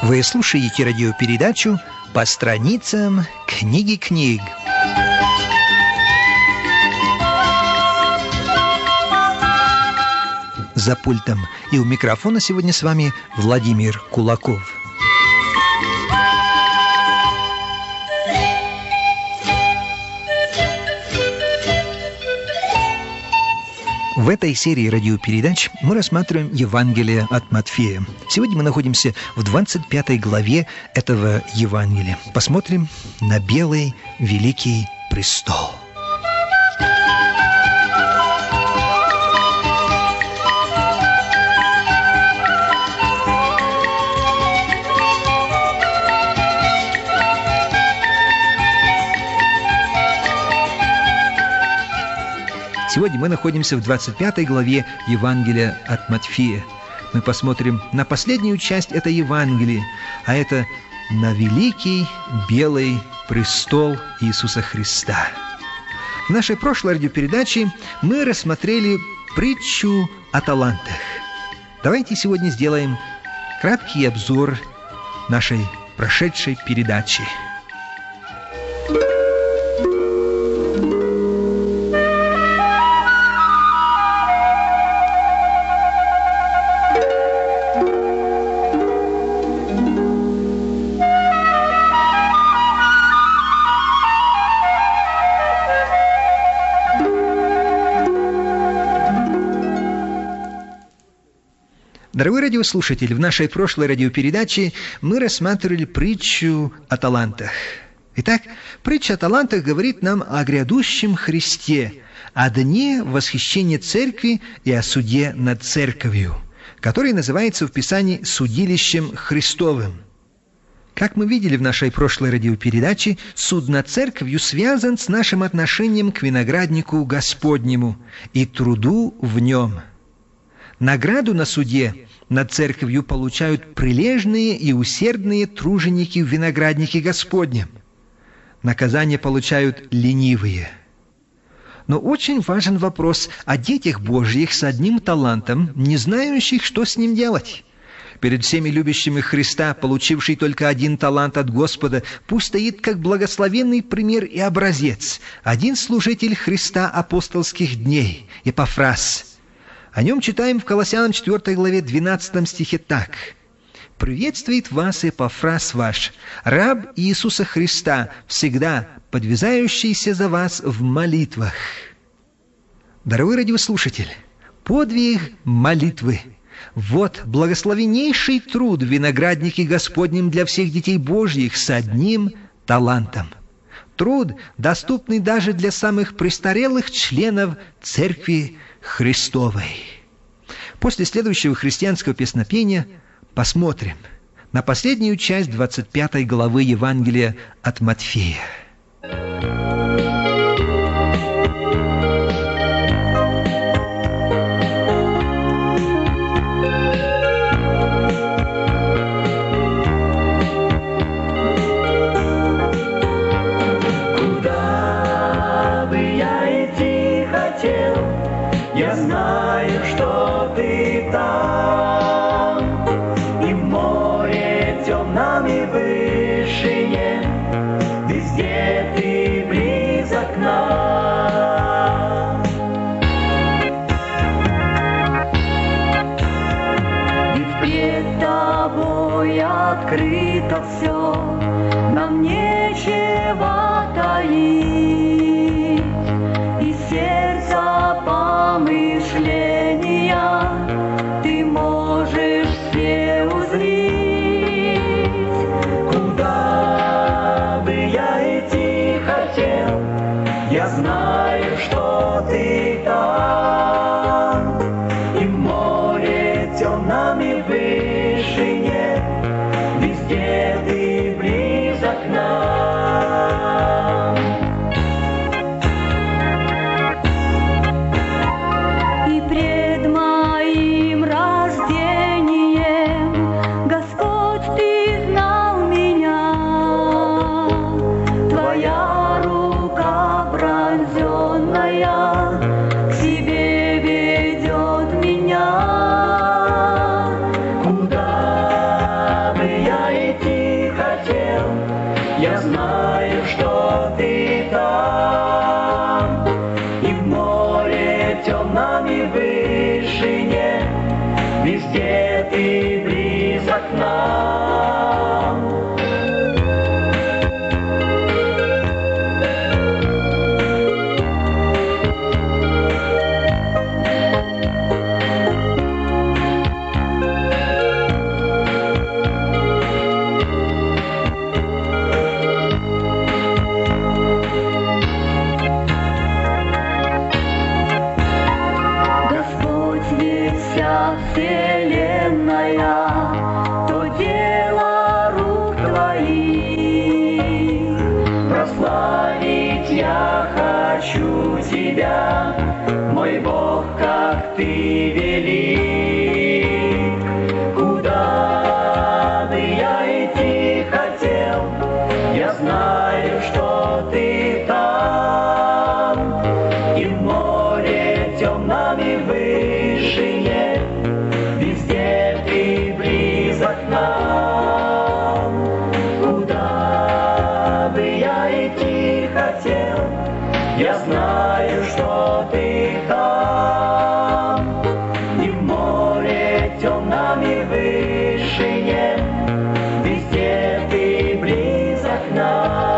Вы слушаете радиопередачу «По страницам книги книг». За пультом и у микрофона сегодня с вами Владимир Кулаков. В этой серии радиопередач мы рассматриваем Евангелие от Матфея. Сегодня мы находимся в 25 главе этого Евангелия. Посмотрим на белый великий престол. Сегодня мы находимся в 25 главе Евангелия от Матфея. Мы посмотрим на последнюю часть этой Евангелия, а это на великий белый престол Иисуса Христа. В нашей прошлой радиопередаче мы рассмотрели притчу о талантах. Давайте сегодня сделаем краткий обзор нашей прошедшей передачи. Дорогой радиослушатель, в нашей прошлой радиопередаче мы рассматривали притчу о талантах. Итак, притча о талантах говорит нам о грядущем Христе, о дне восхищения Церкви и о суде над Церковью, который называется в Писании «судилищем Христовым». Как мы видели в нашей прошлой радиопередаче, суд над Церковью связан с нашим отношением к винограднику Господнему и труду в нем. Награду на суде над Церковью получают прилежные и усердные труженики в винограднике Господнем. Наказание получают ленивые. Но очень важен вопрос о детях Божьих с одним талантом, не знающих, что с ним делать. Перед всеми любящими Христа, получивший только один талант от Господа, пусть стоит как благословенный пример и образец один служитель Христа апостольских дней, Эпафрас. О нем читаем в Колоссянам 4 главе 12 стихе так. «Приветствует вас Эпафрас ваш, раб Иисуса Христа, всегда подвязающийся за вас в молитвах». Дорогой радиослушатель, подвиг молитвы – вот благословеннейший труд в винограднике Господнем для всех детей Божьих с одним талантом. Труд, доступный даже для самых престарелых членов Церкви Христовой. После следующего христианского песнопения посмотрим на последнюю часть 25 главы Евангелия от Матфея. Я знаю, что ты там, и в море темном и вышине, везде ты близок к нам. Ведь пред тобой открыто все, нам нечего таить, и сердца помышления ты можешь все узреть. Куда бы я идти хотел, я знаю, что ты там, и в море темном и вышине, везде ты близок к нам. И ты близок к нам. Вселенная, то дело рук твоих. Прославить я хочу тебя, мой Бог, как ты велик. Куда бы я идти хотел, я знаю, что ты там. И в море темном и вышине, везде ты близок к нам. Куда бы я идти хотел, я знаю, что ты там. И в море темном и вышине, везде ты близок к нам.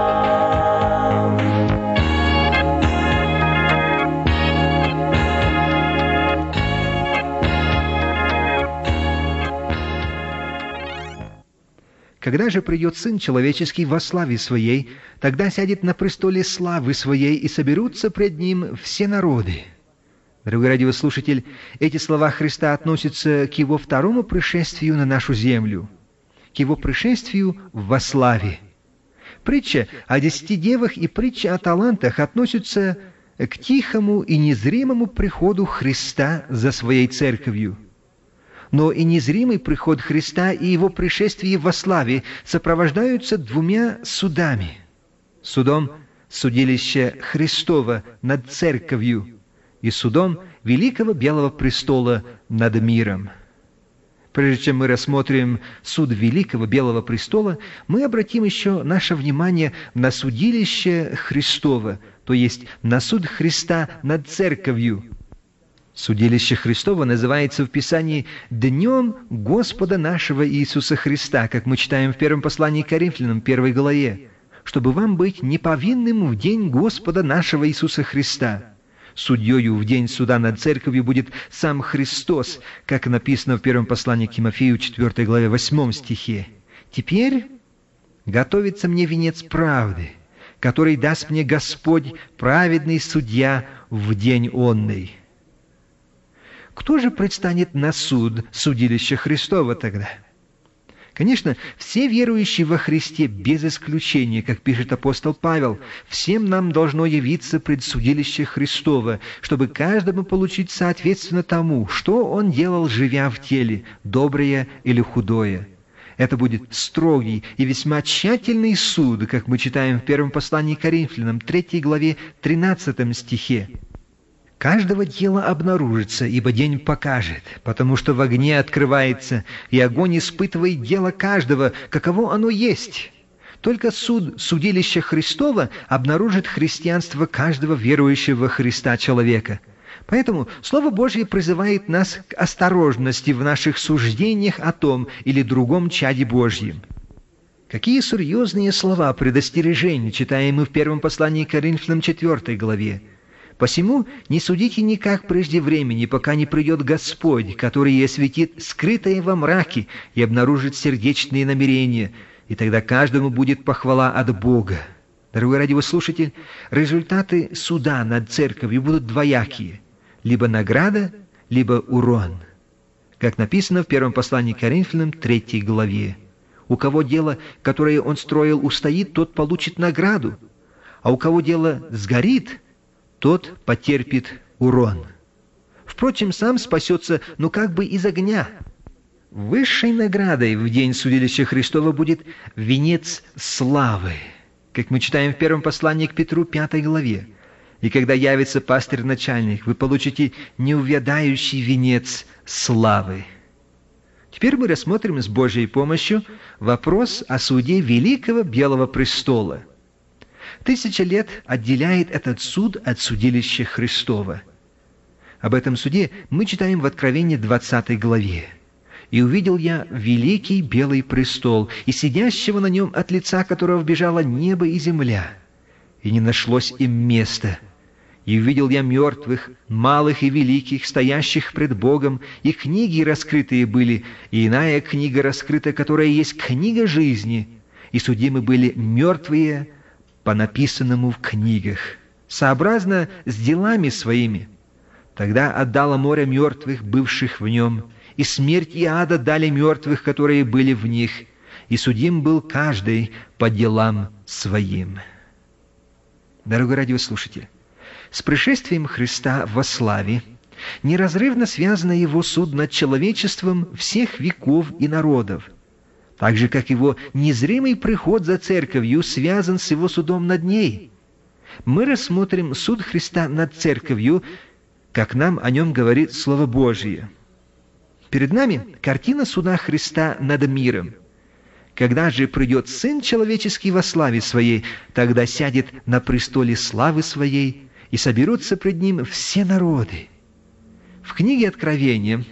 Когда же придет Сын Человеческий во славе Своей, тогда сядет на престоле славы Своей, и соберутся пред Ним все народы. Дорогой радиослушатель, эти слова Христа относятся к Его второму пришествию на нашу землю, к Его пришествию во славе. Притча о 10 девах и притча о талантах относятся к тихому и незримому приходу Христа за Своей Церковью. Но и незримый приход Христа и Его пришествие во славе сопровождаются двумя судами. Судом судилища Христова над Церковью и судом Великого Белого Престола над миром. Прежде чем мы рассмотрим суд Великого Белого Престола, мы обратим еще наше внимание на судилище Христова, то есть на суд Христа над Церковью. Судилище Христово называется в Писании «Днем Господа нашего Иисуса Христа», как мы читаем в первом послании к Коринфянам, 1 главе, «чтобы вам быть неповинным в день Господа нашего Иисуса Христа». Судьёю в день суда над Церковью будет сам Христос, как написано в первом послании к Тимофею, 4 главе, 8 стихе. «Теперь готовится мне венец правды, который даст мне Господь, праведный судья, в день онный». Кто же предстанет на суд судилища Христова тогда? Конечно, все верующие во Христе без исключения, как пишет апостол Павел, всем нам должно явиться пред судилище Христова, чтобы каждому получить соответственно тому, что он делал, живя в теле, доброе или худое. Это будет строгий и весьма тщательный суд, как мы читаем в первом послании к Коринфянам, 3 главе, 13 стихе. «Каждого дела обнаружится, ибо день покажет, потому что в огне открывается, и огонь испытывает дело каждого, каково оно есть. Только суд судилища Христова обнаружит христианство каждого верующего во Христа человека». Поэтому Слово Божье призывает нас к осторожности в наших суждениях о том или другом чаде Божьем. Какие серьезные слова предостережения читаем мы в первом послании к Коринфянам, 4 главе. «Посему не судите никак прежде времени, пока не придет Господь, который осветит скрытое во мраке и обнаружит сердечные намерения, и тогда каждому будет похвала от Бога». Дорогой радиослушатель, результаты суда над Церковью будут двоякие – либо награда, либо урон. Как написано в первом послании к Коринфянам, 3 главе. «У кого дело, которое он строил, устоит, тот получит награду, а у кого дело сгорит, тот потерпит урон. Впрочем, сам спасется, но как бы из огня». Высшей наградой в день судилища Христова будет венец славы, как мы читаем в первом послании к Петру, 5 главе. «И когда явится пастырь-начальник, вы получите неувядающий венец славы». Теперь мы рассмотрим с Божьей помощью вопрос о суде Великого Белого Престола. 1000 лет отделяет этот суд от судилища Христова. Об этом суде мы читаем в Откровении 20 главе. И увидел я великий белый престол, и сидящего на нем, от лица которого бежало небо и земля, и не нашлось им места. И увидел я мертвых, малых и великих, стоящих пред Богом, и книги раскрытые были, и иная книга раскрыта, которая есть книга жизни, и судимы были мертвые по написанному в книгах, сообразно с делами своими. Тогда отдало море мертвых, бывших в нем, и смерть и ада дали мертвых, которые были в них, и судим был каждый по делам своим». Дорогой радиослушатель, с пришествием Христа во славе неразрывно связано Его суд над человечеством всех веков и народов, так же, как Его незримый приход за Церковью связан с Его судом над ней. Мы рассмотрим суд Христа над Церковью, как нам о нем говорит Слово Божие. Перед нами картина суда Христа над миром. Когда же придет Сын Человеческий во славе Своей, тогда сядет на престоле славы Своей, и соберутся пред Ним все народы. В книге Откровения,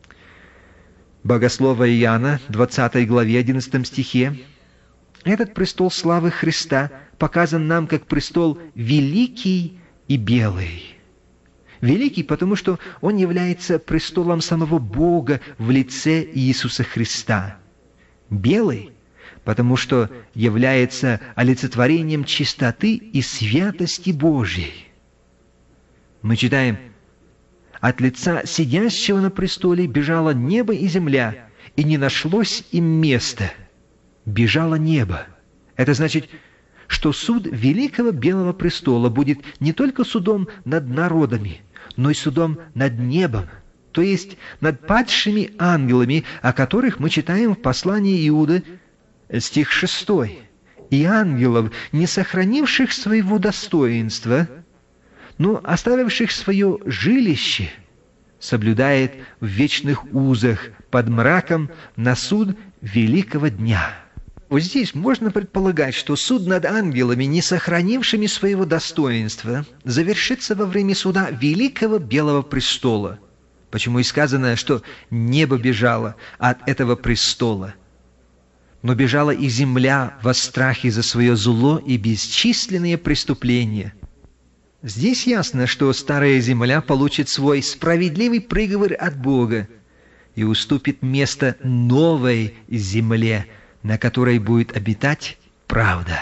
богослова Иоанна, 20 главе, 11 стихе, этот престол славы Христа показан нам как престол великий и белый. Великий, потому что он является престолом самого Бога в лице Иисуса Христа. Белый, потому что является олицетворением чистоты и святости Божьей. Мы читаем: «От лица сидящего на престоле бежало небо и земля, и не нашлось им места». Бежало небо. Это значит, что суд великого белого престола будет не только судом над народами, но и судом над небом, то есть над падшими ангелами, о которых мы читаем в послании Иуды, стих 6. «И ангелов, не сохранивших своего достоинства, но оставивших свое жилище, соблюдает в вечных узах под мраком на суд великого дня». Вот здесь можно предполагать, что суд над ангелами, не сохранившими своего достоинства, завершится во время суда великого белого престола. Почему и сказано, что небо бежало от этого престола. Но бежала и земля во страхе за свое зло и бесчисленные преступления. Здесь ясно, что старая земля получит свой справедливый приговор от Бога и уступит место новой земле, на которой будет обитать правда.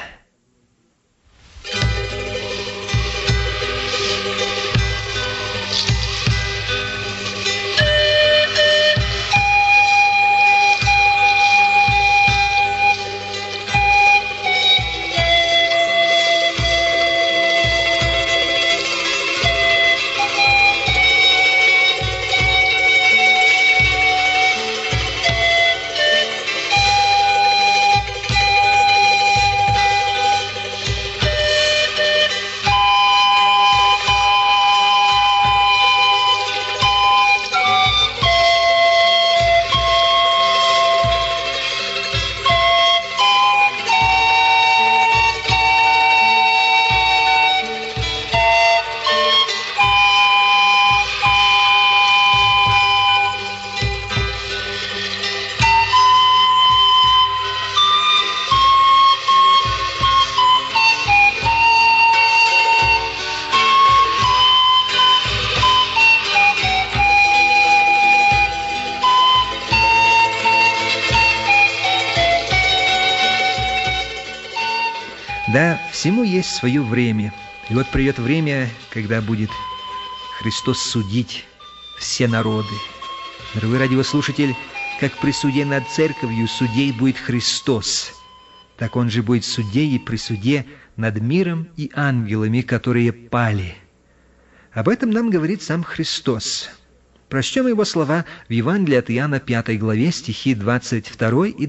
Да, всему есть свое время. И вот придет время, когда будет Христос судить все народы. Дорогой радиослушатель, как при суде над церковью судей будет Христос, так Он же будет судей и при суде над миром и ангелами, которые пали. Об этом нам говорит сам Христос. Прочтем Его слова в Евангелии от Иоанна 5 главе, стихи 22 и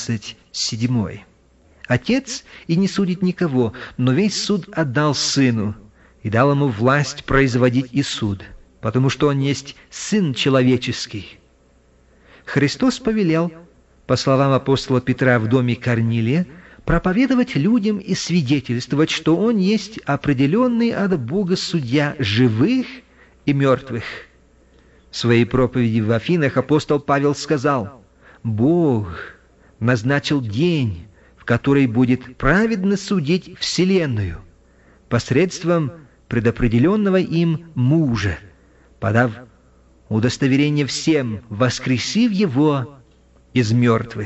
27. «Отец и не судит никого, но весь суд отдал Сыну, и дал Ему власть производить и суд, потому что Он есть Сын Человеческий». Христос повелел, по словам апостола Петра в доме Корнилия, проповедовать людям и свидетельствовать, что Он есть определенный от Бога судья живых и мертвых. В своей проповеди в Афинах апостол Павел сказал: Бог назначил день, в который будет праведно судить вселенную посредством предопределенного им мужа, подав удостоверение всем, воскресив его из мертвых.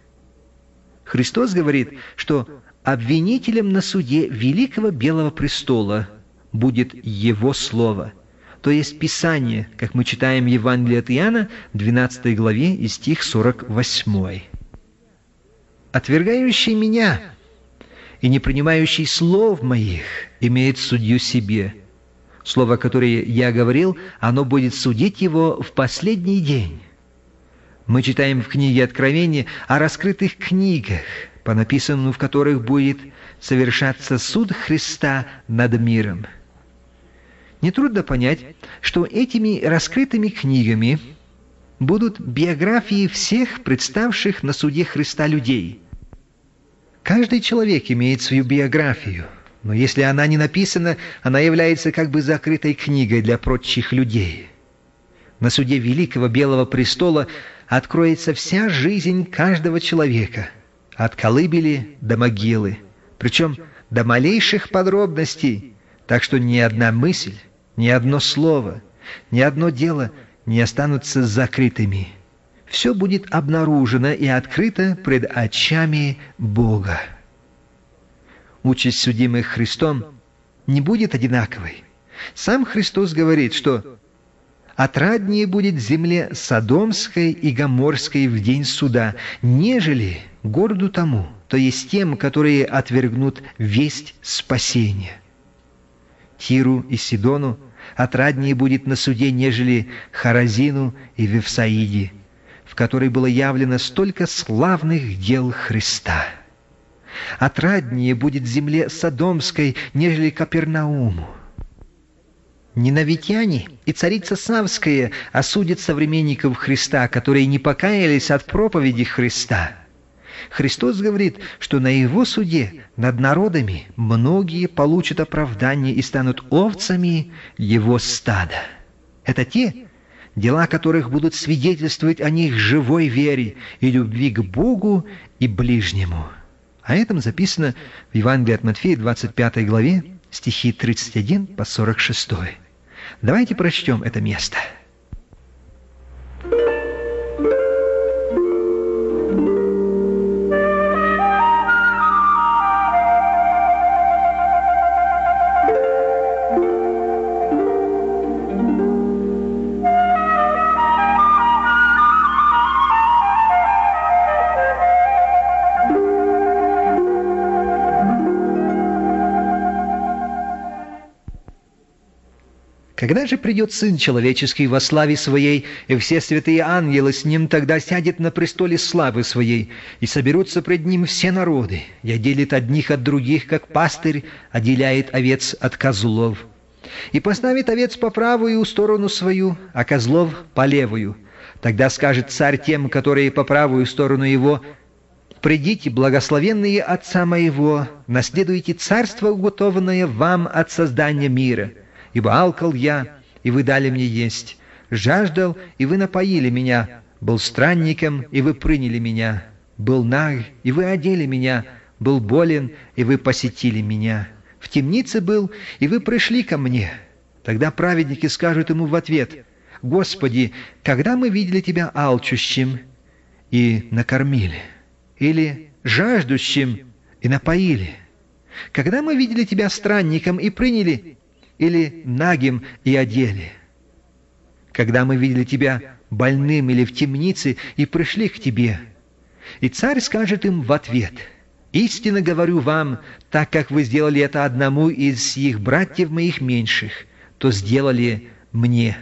Христос говорит, что обвинителем на суде Великого Белого Престола будет Его Слово, то есть Писание, как мы читаем в Евангелии от Иоанна, 12 главе и стих 48. «Отвергающий меня и не принимающий слов моих имеет судью себе. Слово, которое я говорил, оно будет судить его в последний день». Мы читаем в книге Откровения о раскрытых книгах, по написанному в которых будет совершаться суд Христа над миром. Нетрудно понять, что этими раскрытыми книгами будут биографии всех представших на суде Христа людей. Каждый человек имеет свою биографию, но если она не написана, она является как бы закрытой книгой для прочих людей. На суде Великого Белого Престола откроется вся жизнь каждого человека, от колыбели до могилы, причем до малейших подробностей, так что ни одна мысль, ни одно слово, ни одно дело не останутся закрытыми. Все будет обнаружено и открыто пред очами Бога. Участь судимых Христом не будет одинаковой. Сам Христос говорит, что «отраднее будет земле Содомской и Гоморской в день суда, нежели городу тому, то есть тем, которые отвергнут весть спасения. Тиру и Сидону отраднее будет на суде, нежели Харазину и Вифсаиде, в которой было явлено столько славных дел Христа. Отраднее будет земле Содомской, нежели Капернауму. Нинавитяне и царица Савская осудят современников Христа, которые не покаялись от проповеди Христа. Христос говорит, что на Его суде над народами многие получат оправдание и станут овцами Его стада. Это те, дела которых будут свидетельствовать о них живой вере и любви к Богу и ближнему. О этом записано в Евангелии от Матфея, 25 главе, стихи 31 по 46. Давайте прочтем это место. Когда же придет Сын Человеческий во славе Своей, и все святые ангелы с Ним, тогда сядет на престоле славы Своей, и соберутся пред Ним все народы, и отделит одних от других, как пастырь отделяет овец от козлов. И поставит овец по правую сторону свою, а козлов по левую. Тогда скажет царь тем, которые по правую сторону его: «Придите, благословенные Отца Моего, наследуйте царство, уготованное вам от создания мира. Ибо алкал я, и вы дали мне есть, жаждал, и вы напоили меня, был странником, и вы приняли меня, был наг, и вы одели меня, был болен, и вы посетили меня, в темнице был, и вы пришли ко мне». Тогда праведники скажут ему в ответ: «Господи, когда мы видели Тебя алчущим и накормили, или жаждущим и напоили? Когда мы видели Тебя странником и приняли, или нагим и одели? Когда мы видели Тебя больным или в темнице и пришли к Тебе?» И царь скажет им в ответ: «Истинно говорю вам, так как вы сделали это одному из сих братьев моих меньших, то сделали мне».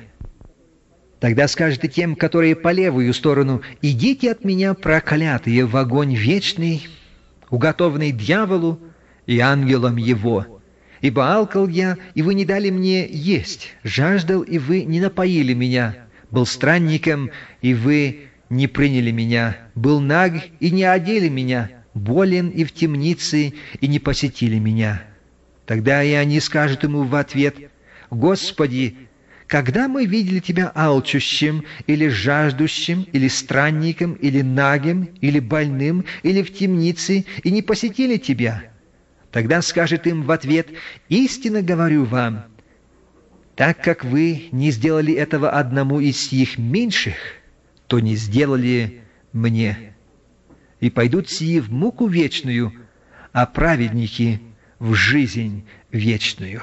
Тогда скажет и тем, которые по левую сторону: «Идите от меня, проклятые, в огонь вечный, уготованный дьяволу и ангелам его. Ибо алкал я, и вы не дали мне есть, жаждал, и вы не напоили меня, был странником, и вы не приняли меня, был наг, и не одели меня, болен и в темнице, и не посетили меня». Тогда и они скажут ему в ответ: «Господи, когда мы видели тебя алчущим, или жаждущим, или странником, или нагим, или больным, или в темнице, и не посетили тебя? Тогда скажет им в ответ: истинно говорю вам, так как вы не сделали этого одному из сих меньших, то не сделали мне. И пойдут сии в муку вечную, а праведники в жизнь вечную».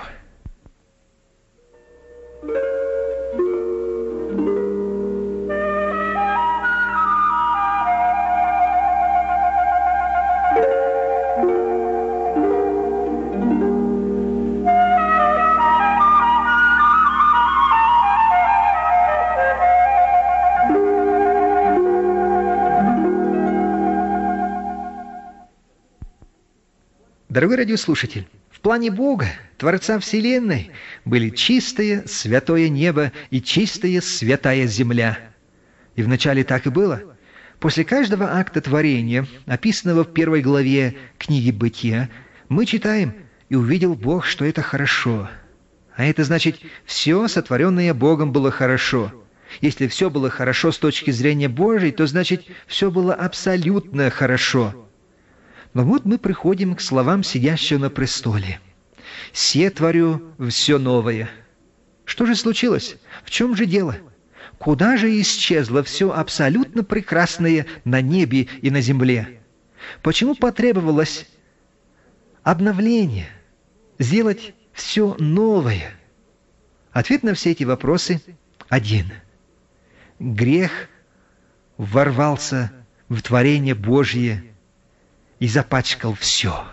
Дорогой радиослушатель, в плане Бога, Творца Вселенной, были чистое, святое небо и чистая, святая земля. И вначале так и было. После каждого акта творения, описанного в 1 главе книги Бытия, мы читаем: «И увидел Бог, что это хорошо». А это значит, все сотворенное Богом было хорошо. Если все было хорошо с точки зрения Божьей, то значит, все было абсолютно хорошо. Но вот мы приходим к словам сидящего на престоле: «Се творю все новое». Что же случилось? В чем же дело? Куда же исчезло все абсолютно прекрасное на небе и на земле? Почему потребовалось обновление, сделать все новое? Ответ на все эти вопросы один. Грех ворвался в творение Божье и запачкал все.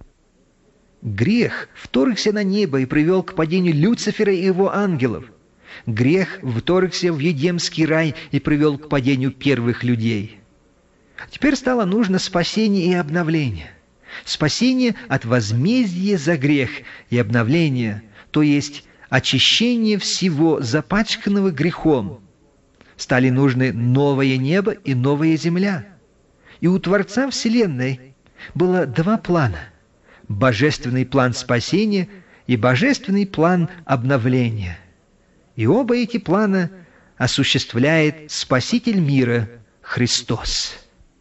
Грех вторгся на небо и привел к падению Люцифера и его ангелов. Грех вторгся в Едемский рай и привел к падению первых людей. Теперь стало нужно спасение и обновление. Спасение от возмездия за грех и обновление, то есть очищение всего запачканного грехом. Стали нужны новое небо и новая земля. И у Творца Вселенной было два плана: божественный план спасения и божественный план обновления. И оба эти плана осуществляет Спаситель мира Христос.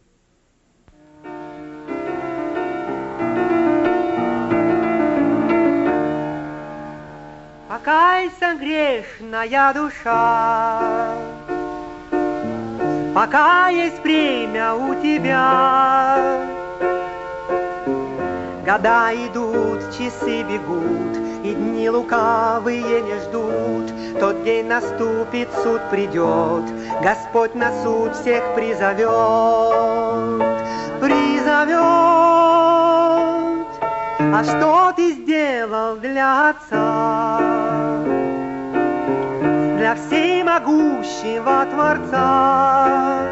Покайся, грешная душа, пока есть время у тебя. Года идут, часы бегут, и дни лукавые не ждут. Тот день наступит, суд придет, Господь на суд всех призовет. А что ты сделал для Отца, для всемогущего Творца?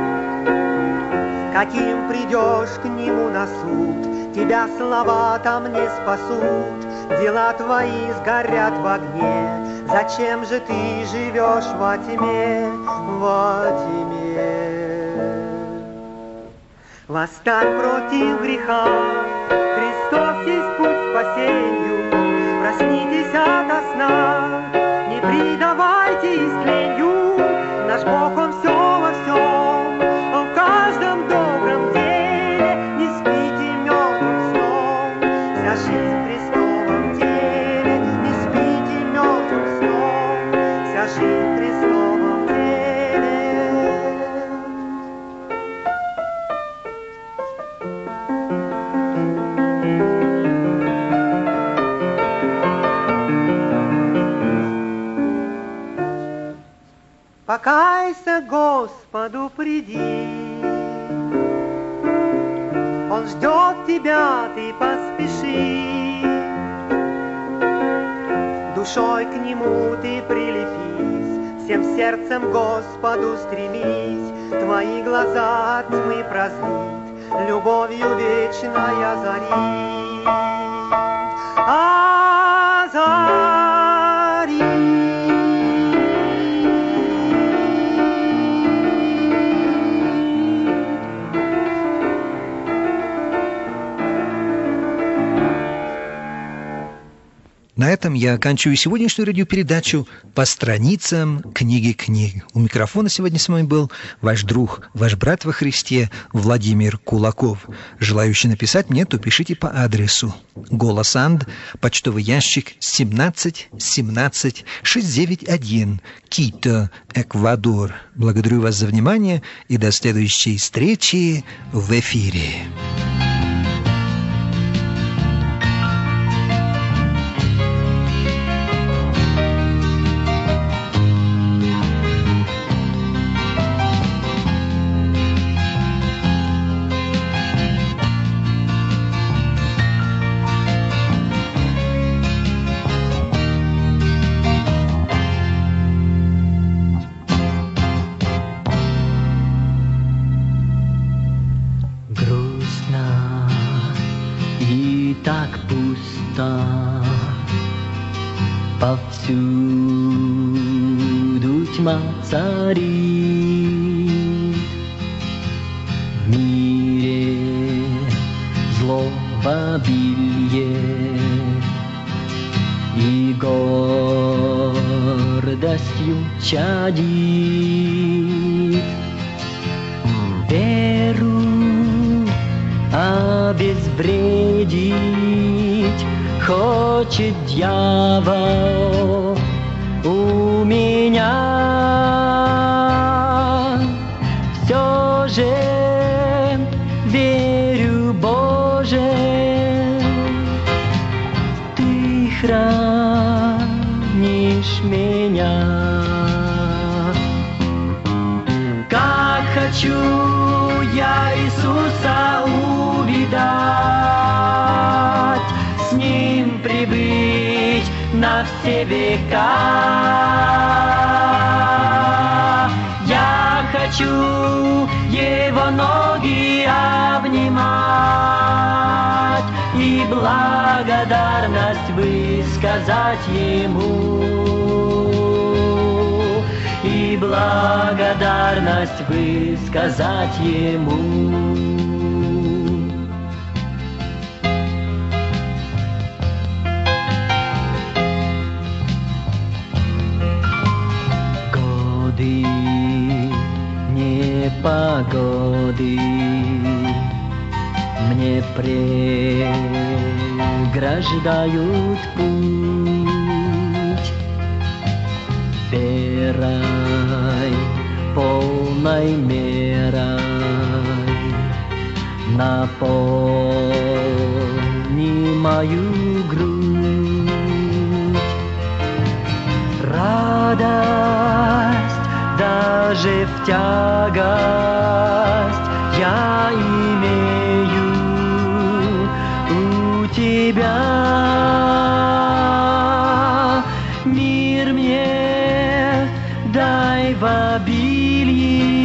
Каким придешь к Нему на суд, тебя слова там не спасут, дела твои сгорят в огне. Зачем же ты живешь во тьме, во тьме? Восстань против греха, Христос есть путь к спасению. Проснитесь ото сна, не предавайте истлению. Наш Бог, Он все во всем, Он в каждом добром деле. Не спите мертвым сном, вся жизнь в Христовом теле. Не спите мертвым сном, вся жизнь в Христовом теле. Покайся, Господу приди, Он ждет тебя, ты поспеши. Душой к Нему ты прилепись, всем сердцем Господу стремись. Твои глаза от тьмы прозрит, любовью вечной озарит. На этом я оканчиваю сегодняшнюю радиопередачу «По страницам книги книг». У микрофона сегодня с вами был ваш друг, ваш брат во Христе Владимир Кулаков. Желающий написать мне, то пишите по адресу «Голос Анд», почтовый ящик 1717691, Кито, Эквадор. Благодарю вас за внимание и до следующей встречи в эфире. Повсюду тьма царит, в мире зло в обилье, и гордостью чадит. Веру обезвредить хочет дьявол у меня. Все же верю, Боже, Ты хранишь меня. Как хочу я Иисуса увидать, с Ним прибыть на все века. Я хочу Его ноги обнимать и благодарность высказать Ему, и благодарность высказать Ему. Непогоды мне преграждают путь. Верой, полной мерой наполни мою грудь. Радость даже в тягость я имею у Тебя. Мир мне дай в обилии,